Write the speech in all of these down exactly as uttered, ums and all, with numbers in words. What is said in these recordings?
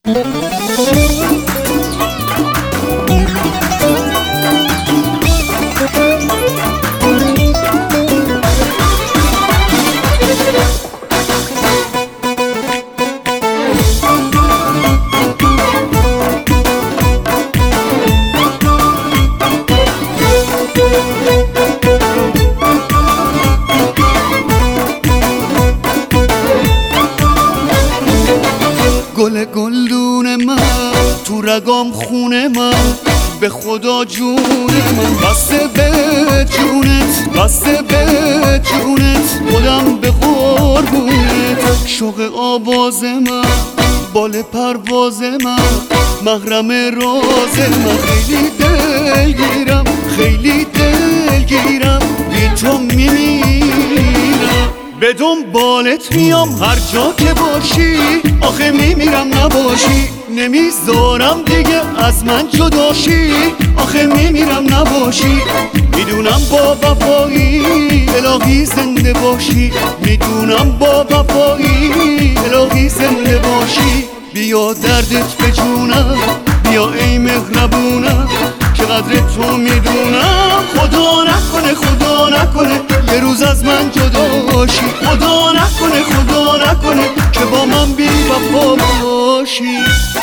گل گلدون من تو رگام خونه من، به خدا جون من بسته به جونت، بسته به جونت، خودم به قربونت. شوق آواز من، بال پرواز من، محرم راز من، خیلی دلگیرم، خیلی دلگیرم، بی تو میمیرم. به دنبالت میام هر جا که باشی، آخه میمیرم نباشی، نمیذارم دیگه از من جداشی، آخه میمیرم نباشی. میدونم با وفایی الهی زنده باشی، میدونم با وفایی الهی زنده باشی. بیا دردت به جونم، بیا ای مهربونم، که قدر تو میدونم. خدا نکنه خدا نکنه یه روز از من جدا باشی، خدا نکنه خدا نکنه که با من بی وفا باشی.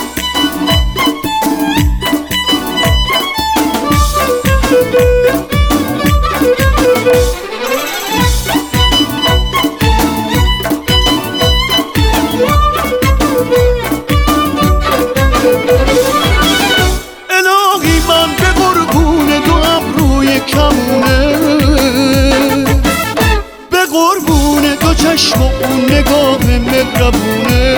الهی من به قربون دو ابروی کمونه، به قربون دو چشم و اون نگاه مهربونه.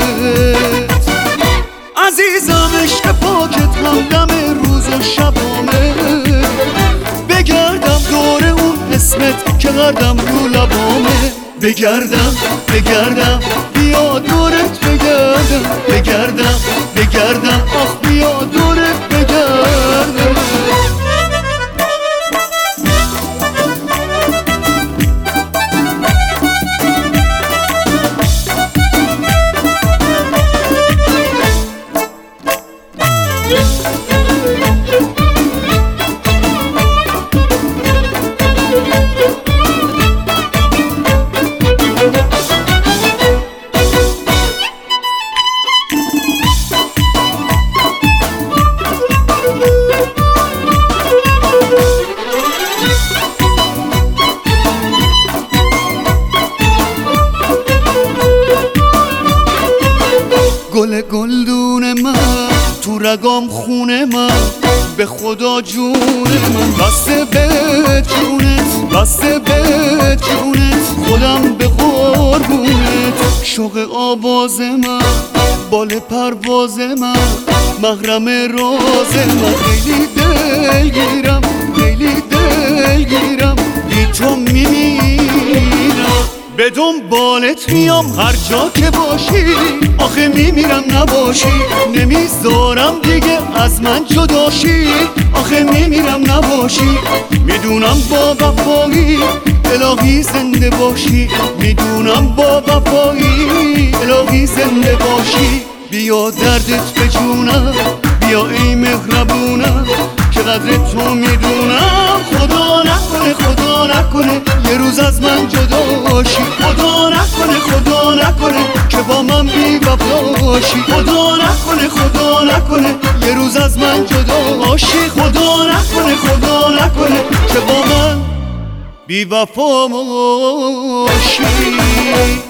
عزیزم عشق پاکت همدم روز و شبامه، بگردم دور اون اسمت که قدم رو لبامه. بگردم بگردم بیا دورت بگردم، بگردم بگردم آخ بیا دورت بگردم. گل گلدون من تو رگام خونه من، به خدا جون من بسته به جونت، بسته به جونت، خودم به قربونت. شوق آواز من، بال پرواز من، محرم راز من، خیلی دلگیرم، خیلی دلگیرم، بی تو میمیرم. به دنبالت میام هر جا که باشی، آخه میمیرم نباشی، نمیذارم دیگه از من جداشی، آخه میمیرم نباشی. میدونم با وفایی الهی زنده باشی، میدونم با وفایی الهی زنده باشی. بیا دردت به جونم، بیا ای مهربونم، که قدر تو میدونم. خدا نکنه خدا نکنه یه روز از من جدا باشی، خدا نکنه خدا نکنه که با من بی وفا باشی، خدا نکنه خدا نکنه یه روز از من جدا باشی، خدا نکنه خدا نکنه که با من بی وفا باشی.